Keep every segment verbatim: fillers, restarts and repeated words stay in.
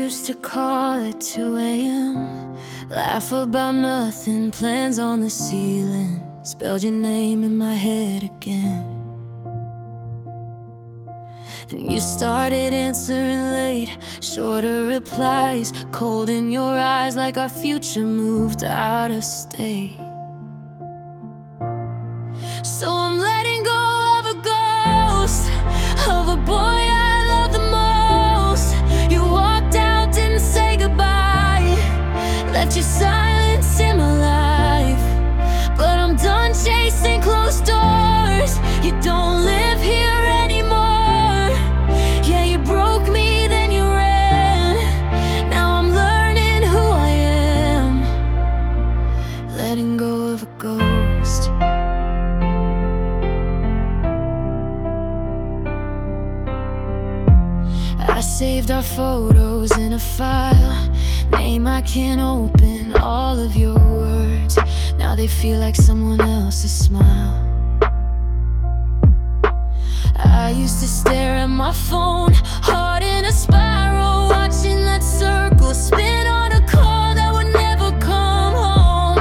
used to call at two A M Laugh about nothing, plans on the ceiling. Spelled your name in my head again. And you started answering late, shorter replies, cold in your eyes, like our future moved out of state. So I'm letting go of a ghost, of a boy I love the most. You walked out, didn't say goodbye, left your silence in my life. But I'm done chasing closed doors. You don't live here anymore. Yeah, you broke me, then you ran. Now I'm learning who I am, letting go of a ghost. I saved our photos in a file, name I can't open, all of your words. Now they feel like someone else's smile. I used to stare at my phone, heart in a spiral, watching that circle spin on a call that would never come home.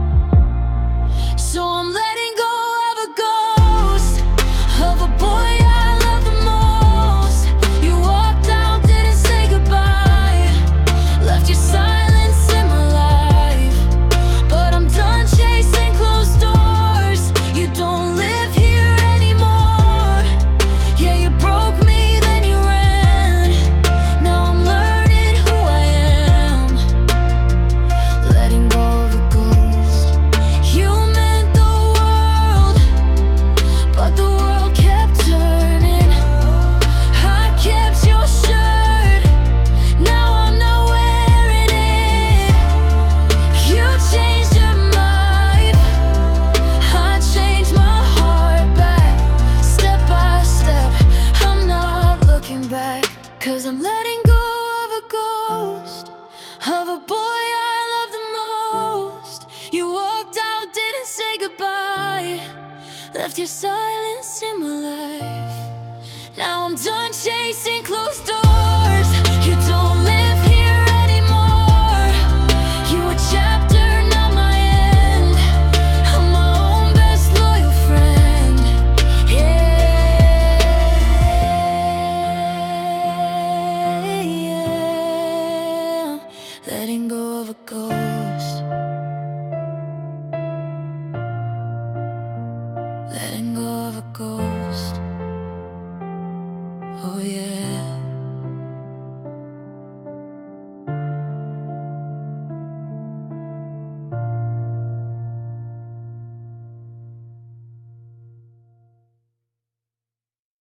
So I'm letting go of a ghost, of a boy I love the most. You walked out, didn't say goodbye, left your silence in my life. But I'm done chasing closed doors. You don't live here anymore. Yeah, you broke me, then you ran. Now I'm learning who I am, letting go of a ghost. You meant the world, but the world kept turning. I kept your shirt, now I'm not wearing it. You changed your life, I changed my heart back, step by step. I'm not looking back, 'cause I'm letting go of a ghost, of a boy I love the most. You walked out, didn't say goodbye, left your silence in my life. Now I'm done chasing closed doors. You don't live here anymore. You a chapter, not my end. I'm my own best loyal friend. Yeah, yeah. Letting go of a ghost, letting go of a ghost. Oh yeah.